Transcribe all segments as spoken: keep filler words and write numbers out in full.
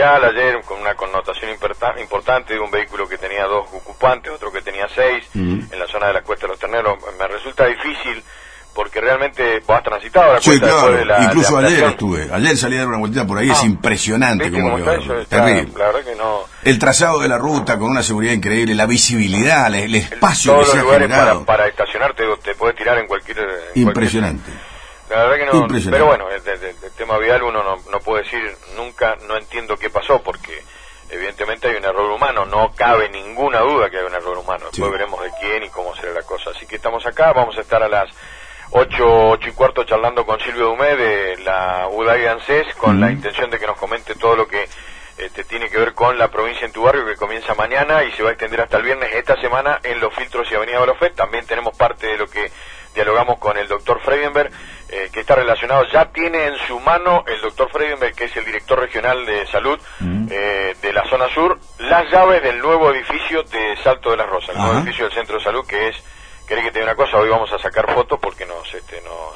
vial ayer con una connotación importante de un vehículo que tenía dos ocupantes, otro que tenía seis, mm. en la zona de la Cuesta de los Terneros. Me resulta difícil porque realmente vos has transitado la sí, cuesta claro. después de la incluso de ayer estuve, ayer salí a dar una vueltita por ahí, ah, es impresionante como está eso, está, terrible. La verdad que no. El trazado de la ruta con una seguridad increíble, la visibilidad, el, el espacio el, que se ha generado. Para, para estacionar te, te puedes tirar en cualquier... En impresionante. Cualquier, la verdad que no, pero bueno, el, el, el tema vial uno no, no puede decir nunca, no entiendo qué pasó, porque evidentemente hay un error humano, no cabe ninguna duda que hay un error humano, después sí. veremos de quién y cómo será la cosa. Así que estamos acá, vamos a estar a las ocho, ocho y cuarto charlando con Silvio Dumé de la U D A I ANSES, con mm. la intención de que nos comente todo lo que este, tiene que ver con la provincia en tu barrio, que comienza mañana y se va a extender hasta el viernes esta semana en Los Filtros y Avenida Barofet. También tenemos parte de lo que dialogamos con el doctor Freidenberg, eh, que está relacionado, ya tiene en su mano el doctor Freidenberg, que es el director regional de salud mm. eh, de la zona sur, las llaves del nuevo edificio de Salto de las Rosas, el Ajá. nuevo edificio del centro de salud, que es, querés que te diga una cosa, hoy vamos a sacar fotos porque nos, este, nos,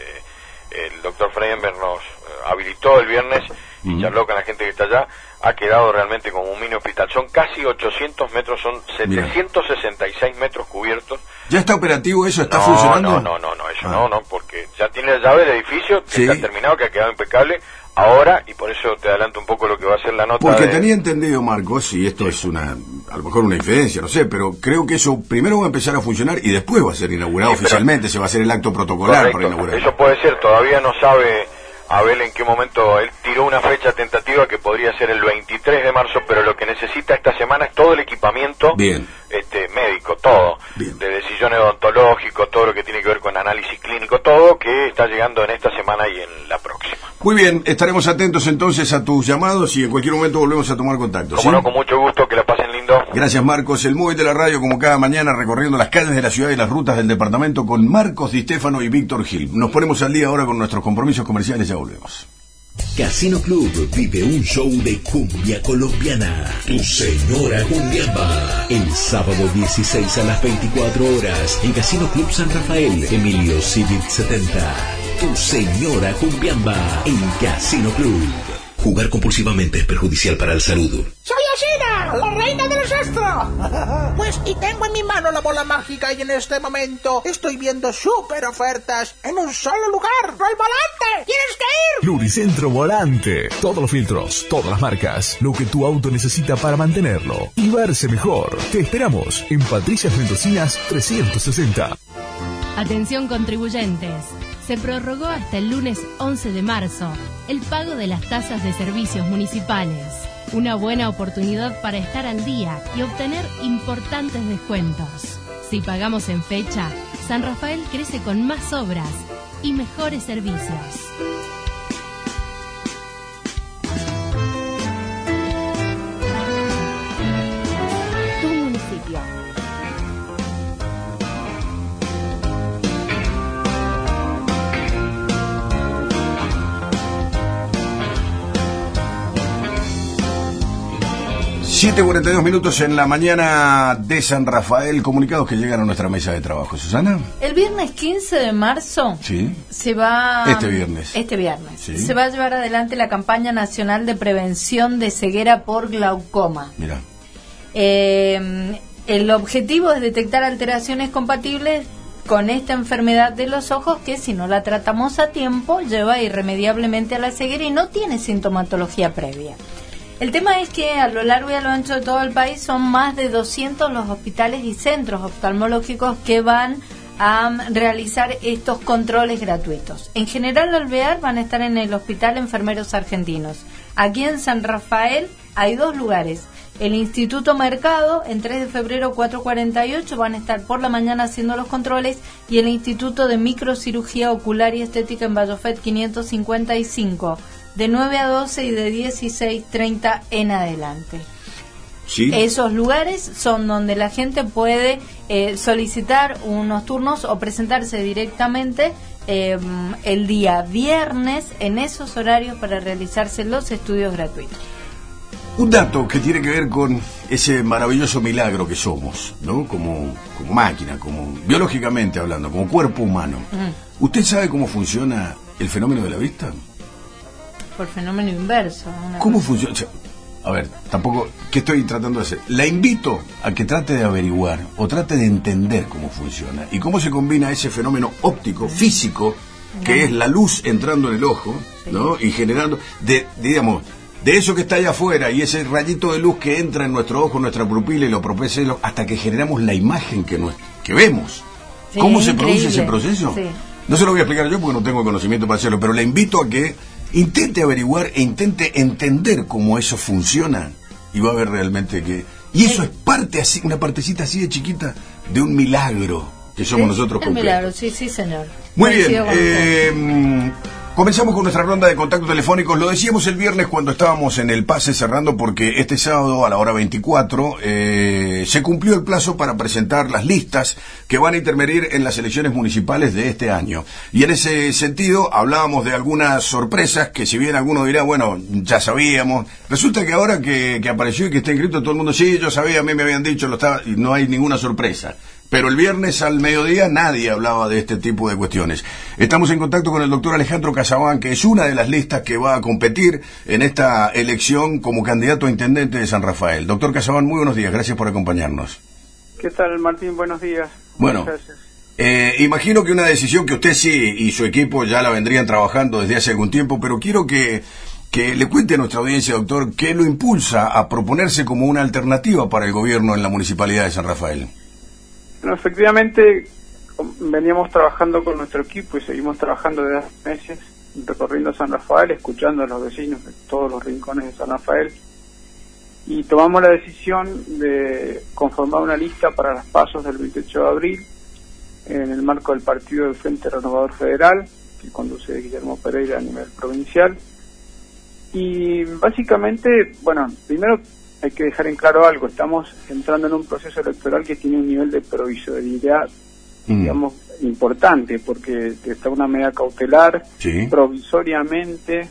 este, el doctor Freidenberg nos eh, habilitó el viernes mm. y charló con la gente que está allá. Ha quedado realmente como un mini hospital. Son casi ochocientos metros, son setecientos sesenta y seis metros cubiertos. ¿Ya está operativo eso? ¿Está no, funcionando? No, no, no, no, eso ah. no, no, porque ya tiene la llave del edificio, que sí. está terminado, que ha quedado impecable. Ahora, y por eso te adelanto un poco lo que va a ser la nota. Porque de... tenía entendido, Marcos, y esto sí. es una, a lo mejor una infidencia, no sé, pero creo que eso primero va a empezar a funcionar y después va a ser inaugurado sí, oficialmente, se va a hacer el acto protocolar correcto, para inaugurar. Eso puede ser, todavía no sabe Abel en qué momento, él tiró una fecha tentativa que podría ser el veintitrés de marzo, pero lo que necesita esta semana es todo el equipamiento Bien. este médico, todo, Bien. de decisiones odontológicos, todo lo que tiene que ver con análisis clínico, todo que está llegando en esta semana y en la próxima. Muy bien, estaremos atentos entonces a tus llamados y en cualquier momento volvemos a tomar contacto. Como ¿sí? no, con mucho gusto, que la pasen lindo. Gracias, Marcos. El móvil de la radio, como cada mañana, recorriendo las calles de la ciudad y las rutas del departamento con Marcos Di Stefano y Víctor Gil. Nos ponemos al día ahora con nuestros compromisos comerciales, ya volvemos. Casino Club vive un show de cumbia colombiana. Tu señora cumbiamba. El sábado dieciséis a las veinticuatro horas en Casino Club San Rafael, Emilio Civic setenta. Tu señora cumbiamba en Casino Club. Jugar compulsivamente es perjudicial para el salud. ¡Soy Ashira, la reina de los astros! Pues y tengo en mi mano la bola mágica y en este momento estoy viendo súper ofertas en un solo lugar. ¡El volante! ¿Tienes que ir? Luricentro Volante. Todos los filtros, todas las marcas, lo que tu auto necesita para mantenerlo y verse mejor. Te esperamos en Patricias Mendocinas trescientos sesenta. Atención contribuyentes. Se prorrogó hasta el lunes once de marzo el pago de las tasas de servicios municipales. Una buena oportunidad para estar al día y obtener importantes descuentos. Si pagamos en fecha, San Rafael crece con más obras y mejores servicios. Tu municipio. siete cuarenta y dos minutos en la mañana de San Rafael. Comunicados que llegan a nuestra mesa de trabajo. ¿Susana? El viernes quince de marzo sí. se va... Este viernes. Este viernes. Sí. Se va a llevar adelante la campaña nacional de prevención de ceguera por glaucoma. Mira. Eh, el objetivo es detectar alteraciones compatibles con esta enfermedad de los ojos que, si no la tratamos a tiempo, lleva irremediablemente a la ceguera y no tiene sintomatología previa. El tema es que a lo largo y a lo ancho de todo el país son más de doscientos los hospitales y centros oftalmológicos que van a realizar estos controles gratuitos. En general, al V E A R van a estar en el Hospital Enfermeros Argentinos. Aquí en San Rafael hay dos lugares. El Instituto Mercado, en tres de febrero cuatrocientos cuarenta y ocho, van a estar por la mañana haciendo los controles, y el Instituto de Microcirugía Ocular y Estética en Barofet quinientos cincuenta y cinco, de nueve a doce y de dieciséis treinta en adelante. Sí. Esos lugares son donde la gente puede eh, solicitar unos turnos o presentarse directamente eh, el día viernes en esos horarios para realizarse los estudios gratuitos. Un dato que tiene que ver con ese maravilloso milagro que somos, ¿no? Como, como máquina, como biológicamente hablando, como cuerpo humano. Mm. ¿Usted sabe cómo funciona el fenómeno de la vista? Por fenómeno inverso. ¿Cómo funciona? a ver, tampoco, ¿qué estoy tratando de hacer? La invito a que trate de averiguar o trate de entender cómo funciona y cómo se combina ese fenómeno óptico, físico, que es la luz entrando en el ojo, ¿no? Y generando, de, digamos, de eso que está allá afuera y ese rayito de luz que entra en nuestro ojo, nuestra pupila y lo propulsa hasta que generamos la imagen que, nos, que vemos. Sí, ¿cómo se produce ese proceso? Sí. No se lo voy a explicar yo porque no tengo conocimiento para hacerlo, pero le invito a que intente averiguar e intente entender cómo eso funciona y va a ver realmente que... Y eso es parte así, una partecita así de chiquita de un milagro que somos sí, nosotros completos. Milagro, sí, sí, señor. Muy bien, eh, comenzamos con nuestra ronda de contactos telefónicos. Lo decíamos el viernes cuando estábamos en el pase cerrando porque este sábado a la hora veinticuatro eh, se cumplió el plazo para presentar las listas que van a intervenir en las elecciones municipales de este año. Y en ese sentido hablábamos de algunas sorpresas que si bien alguno dirá, bueno, ya sabíamos, resulta que ahora que, que apareció y que está inscrito todo el mundo, sí, yo sabía, a mí me habían dicho, lo estaba, y no hay ninguna sorpresa. Pero el viernes al mediodía nadie hablaba de este tipo de cuestiones. Estamos en contacto con el doctor Alejandro Casabán, que es una de las listas que va a competir en esta elección como candidato a intendente de San Rafael. Doctor Casabán, muy buenos días, gracias por acompañarnos. ¿Qué tal, Martín? Buenos días. Bueno, eh, imagino que una decisión que usted sí y su equipo ya la vendrían trabajando desde hace algún tiempo, pero quiero que... que le cuente a nuestra audiencia, doctor, qué lo impulsa a proponerse como una alternativa para el gobierno en la Municipalidad de San Rafael. Bueno, efectivamente, veníamos trabajando con nuestro equipo y seguimos trabajando desde hace meses, recorriendo San Rafael, escuchando a los vecinos de todos los rincones de San Rafael, y tomamos la decisión de conformar una lista para las pasos del veintiocho de abril, en el marco del partido del Frente Renovador Federal, que conduce Guillermo Pereira a nivel provincial. Y básicamente, bueno, primero hay que dejar en claro algo, estamos entrando en un proceso electoral que tiene un nivel de provisoriedad, mm. digamos, importante, porque está una medida cautelar, sí. Provisoriamente,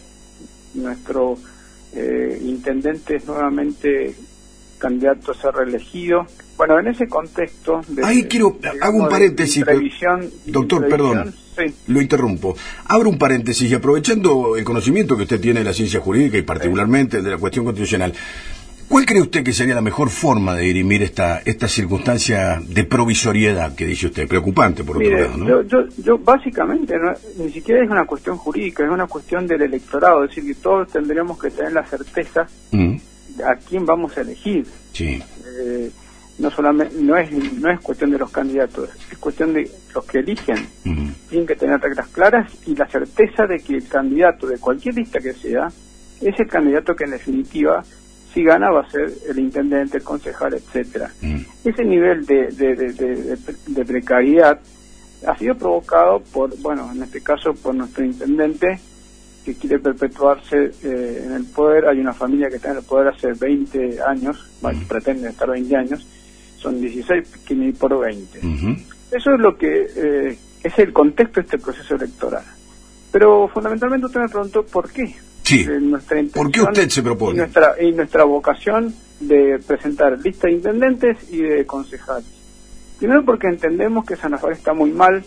nuestro eh, intendente es nuevamente candidato a ser reelegido. Bueno, en ese contexto... De, Ahí quiero, digamos, hago un paréntesis, de previsión, doctor, perdón, sí. Lo interrumpo. Abro un paréntesis y aprovechando el conocimiento que usted tiene de la ciencia jurídica y particularmente sí. de la cuestión constitucional, ¿cuál cree usted que sería la mejor forma de dirimir esta esta circunstancia de provisoriedad que dice usted? Preocupante, por Mire, otro lado, ¿no? Yo, yo, yo básicamente, no, ni siquiera es una cuestión jurídica, es una cuestión del electorado, es decir, que todos tendremos que tener la certeza mm. de a quién vamos a elegir. Sí. Eh, no solamente no es no es cuestión de los candidatos, es cuestión de los que eligen. Mm. Tienen que tener reglas claras y la certeza de que el candidato de cualquier lista que sea es el candidato que en definitiva, si gana, va a ser el intendente, el concejal, etcétera. Mm. Ese nivel de, de, de, de, de precariedad ha sido provocado por, bueno, en este caso por nuestro intendente, que quiere perpetuarse eh, en el poder. Hay una familia que está en el poder hace veinte años, bueno, mm. pretende estar veinte años, son dieciséis que ni por veinte. Mm-hmm. Eso es lo que eh, es el contexto de este proceso electoral. Pero fundamentalmente usted me preguntó por qué. Sí. Nuestra ¿Por qué usted se propone? Y nuestra, y nuestra vocación de presentar lista de intendentes y de concejales. Primero porque entendemos que San Rafael está muy mal,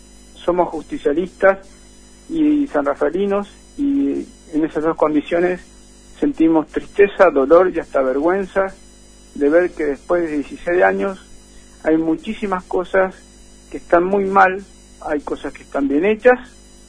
somos justicialistas y sanrafaelinos, y en esas dos condiciones sentimos tristeza, dolor y hasta vergüenza de ver que después de dieciséis años hay muchísimas cosas que están muy mal, hay cosas que están bien hechas,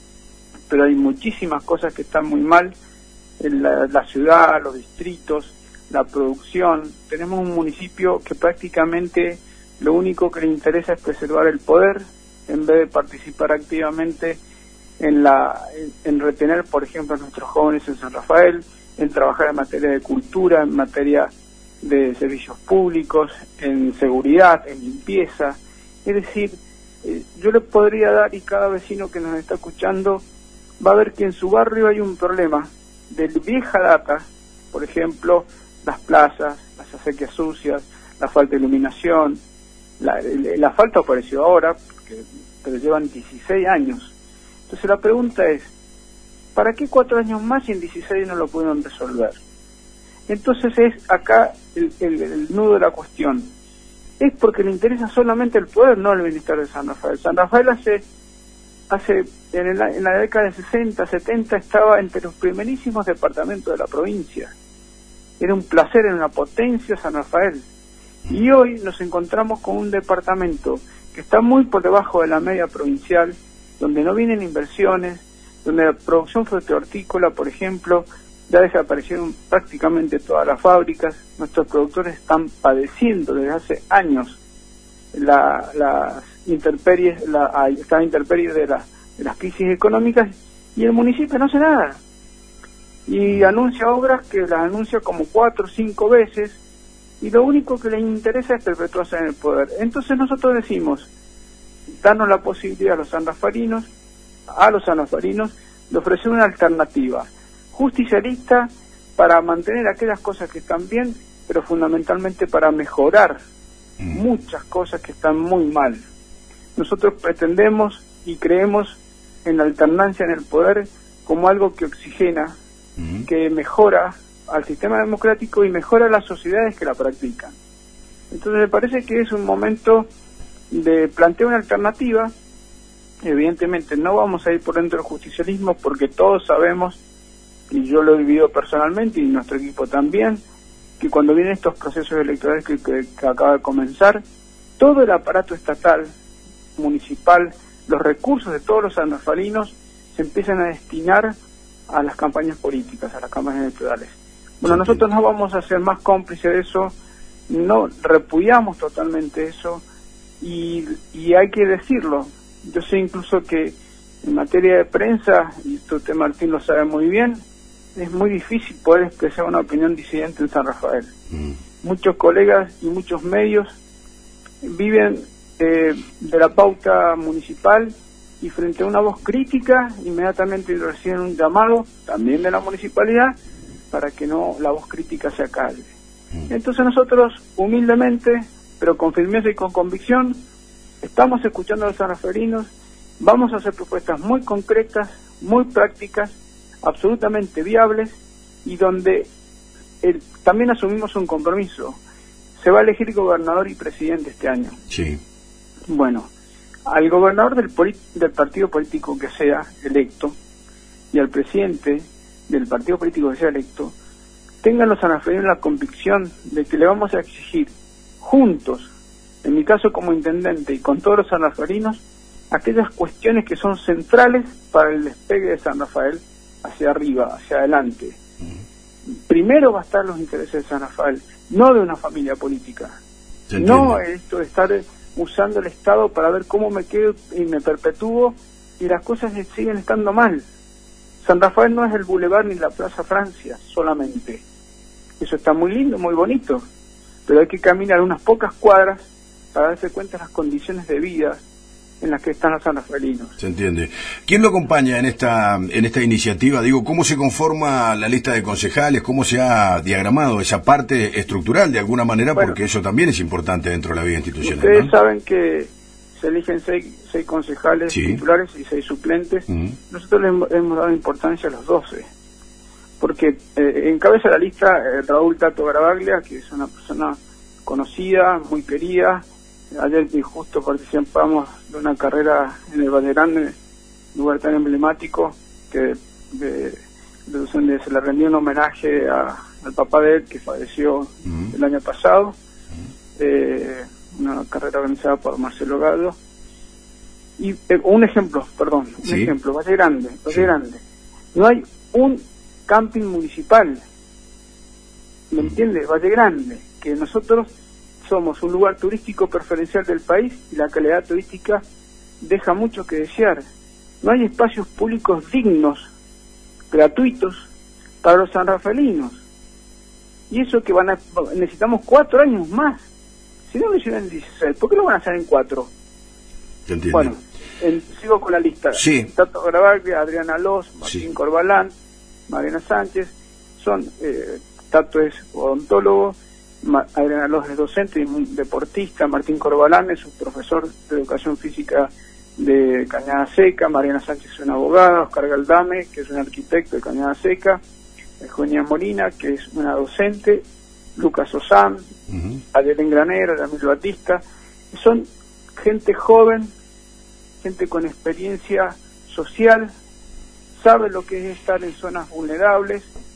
pero hay muchísimas cosas que están muy mal en la, la ciudad, los distritos, la producción. Tenemos un municipio que prácticamente lo único que le interesa es preservar el poder en vez de participar activamente en la en, en retener, por ejemplo, a nuestros jóvenes en San Rafael, en trabajar en materia de cultura, en materia de servicios públicos, en seguridad, en limpieza. Es decir, eh, yo le podría dar, y cada vecino que nos está escuchando va a ver que en su barrio hay un problema de vieja data, por ejemplo, las plazas, las acequias sucias, la falta de iluminación. La, la falta apareció ahora, porque, pero llevan dieciséis años. Entonces la pregunta es, ¿para qué cuatro años más y en dieciséis no lo pudieron resolver? Entonces es acá el, el, el nudo de la cuestión. Es porque le interesa solamente el poder, no el bienestar de San Rafael. San Rafael hace... hace en, el, en la década de sesenta, setenta estaba entre los primerísimos departamentos de la provincia. era un placer, era una potencia San Rafael. Y hoy nos encontramos con un departamento que está muy por debajo de la media provincial, donde no vienen inversiones, donde la producción frutícola, por ejemplo, ya desaparecieron prácticamente todas las fábricas. Nuestros productores están padeciendo desde hace años la, las intemperies, la, esta intemperie de, la, de las crisis económicas, y el municipio no hace nada. Y anuncia obras que las anuncia como cuatro o cinco veces, y lo único que les interesa es perpetuarse en el poder. Entonces nosotros decimos, darnos la posibilidad a los sanrafarinos, a los sanrafarinos, de ofrecer una alternativa justicialista para mantener aquellas cosas que están bien, pero fundamentalmente para mejorar muchas cosas que están muy mal. Nosotros pretendemos y creemos en la alternancia en el poder como algo que oxigena, uh-huh. que mejora al sistema democrático y mejora las sociedades que la practican. Entonces me parece que es un momento de plantear una alternativa. Evidentemente no vamos a ir por dentro del justicialismo, porque todos sabemos, y yo lo he vivido personalmente y nuestro equipo también, que cuando vienen estos procesos electorales que, que, que acaba de comenzar, todo el aparato estatal, municipal, los recursos de todos los sanrafalinos se empiezan a destinar a las campañas políticas, a las campañas electorales. Bueno, nosotros no vamos a ser más cómplices de eso, no repudiamos totalmente eso, y, y hay que decirlo. Yo sé incluso que en materia de prensa, y esto usted Martín lo sabe muy bien, es muy difícil poder expresar una opinión disidente en San Rafael. Mm. Muchos colegas y muchos medios viven eh, de la pauta municipal, y frente a una voz crítica inmediatamente reciben un llamado también de la municipalidad para que no la voz crítica se acabe. Mm. Entonces nosotros humildemente, pero con firmeza y con convicción, estamos escuchando a los sanrafalinos, vamos a hacer propuestas muy concretas, muy prácticas, absolutamente viables, y donde el, también asumimos un compromiso. Se va a elegir gobernador y presidente este año. Sí. Bueno, al gobernador del, del partido político que sea electo, y al presidente del partido político que sea electo, tengan los sanrafalinos la convicción de que le vamos a exigir juntos, en mi caso como intendente y con todos los sanrafalinos, aquellas cuestiones que son centrales para el despegue de San Rafael hacia arriba, hacia adelante. Primero va a estar los intereses de San Rafael, no de una familia política. No esto de estar usando el Estado para ver cómo me quedo y me perpetúo y las cosas siguen estando mal. San Rafael no es el Boulevard ni la Plaza Francia solamente. Eso está muy lindo, muy bonito, pero hay que caminar unas pocas cuadras para darse cuenta de las condiciones de vida en las que están los sanrafalinos. Se entiende. ¿Quién lo acompaña en esta en esta iniciativa? Digo, ¿cómo se conforma la lista de concejales? ¿Cómo se ha diagramado esa parte estructural de alguna manera? Bueno, porque eso también es importante dentro de la vida institucional. Ustedes ¿no? saben que se eligen seis, seis concejales sí. titulares y seis suplentes. Uh-huh. Nosotros le hemos, hemos dado importancia a los doce. Porque eh, encabeza la lista eh, Raúl Tato Garavaglia, que es una persona conocida, muy querida. Ayer justo participamos de una carrera en el Valle Grande, lugar tan emblemático, que de, de, donde se le rendió un homenaje a, al papá de él, que falleció uh-huh. el año pasado. Uh-huh. eh, una carrera organizada por Marcelo Gallo. Y eh, un ejemplo, perdón, un ¿Sí? ejemplo, Valle Grande, Valle sí. Grande. No hay un camping municipal, ¿me entiendes? Valle Grande, que nosotros somos un lugar turístico preferencial del país y la calidad turística deja mucho que desear. No hay espacios públicos dignos, gratuitos, para los sanrafalinos. Y eso que van a, necesitamos cuatro años más. Si no lo hicieron en dieciséis, ¿por qué lo van a hacer en cuatro? Te entiendo. Bueno, el, sigo con la lista. Sí. Tato Garavaglia, Adriana Loz, Martín sí. Corbalán, Mariana Sánchez, son, eh, Tato es odontólogo, Adriana Loz es docente y deportista, Martín Corbalán es un profesor de educación física de Cañada Seca, Mariana Sánchez es una abogada, Oscar Galdame, que es un arquitecto de Cañada Seca, Eugenia Molina, que es una docente, Lucas Osán, uh-huh. Ayelen Granero, Ramiro Batista, son gente joven, gente con experiencia social, sabe lo que es estar en zonas vulnerables,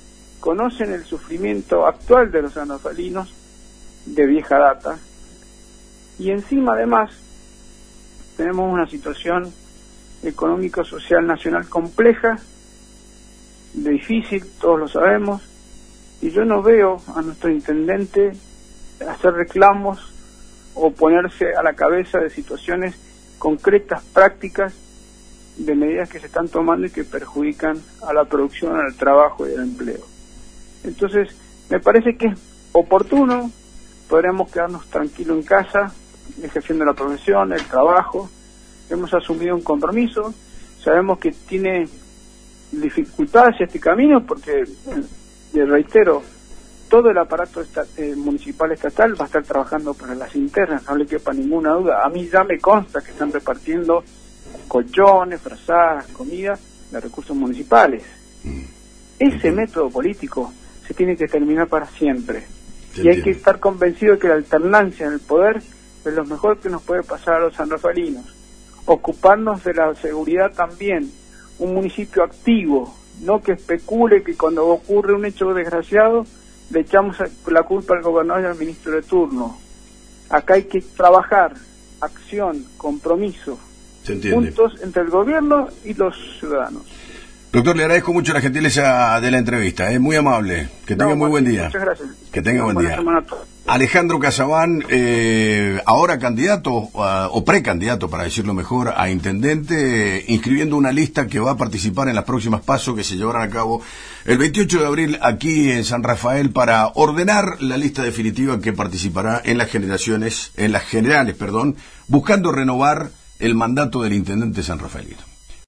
conocen el sufrimiento actual de los sanrafalinos de vieja data, y encima además tenemos una situación económico-social nacional compleja, difícil, todos lo sabemos, y yo no veo a nuestro intendente hacer reclamos o ponerse a la cabeza de situaciones concretas, prácticas, de medidas que se están tomando y que perjudican a la producción, al trabajo y al empleo. Entonces, me parece que es oportuno, podremos quedarnos tranquilos en casa, ejerciendo la profesión, el trabajo. Hemos asumido un compromiso, sabemos que tiene dificultades este camino porque, le reitero, todo el aparato esta, eh, municipal estatal va a estar trabajando para las internas, no le quepa ninguna duda. A mí ya me consta que están repartiendo colchones, frazadas, comida de recursos municipales. Ese método político se tiene que terminar para siempre. Y hay que estar convencido de que la alternancia en el poder es lo mejor que nos puede pasar a los sanrafalinos. Ocuparnos de la seguridad también, un municipio activo, no que especule que cuando ocurre un hecho desgraciado le echamos la culpa al gobernador y al ministro de turno. Acá hay que trabajar, acción, compromiso, juntos entre el gobierno y los ciudadanos. Doctor, le agradezco mucho la gentileza de la entrevista, es ¿eh? muy amable. Que tenga no, muy buen día. Muchas gracias. Que tenga buen día. Alejandro Casabán, eh, ahora candidato uh, o precandidato, para decirlo mejor, a intendente, eh, inscribiendo una lista que va a participar en las próximas pasos que se llevarán a cabo el veintiocho de abril aquí en San Rafael para ordenar la lista definitiva que participará en las generaciones, en las generales, perdón, buscando renovar el mandato del intendente sanrafaelino.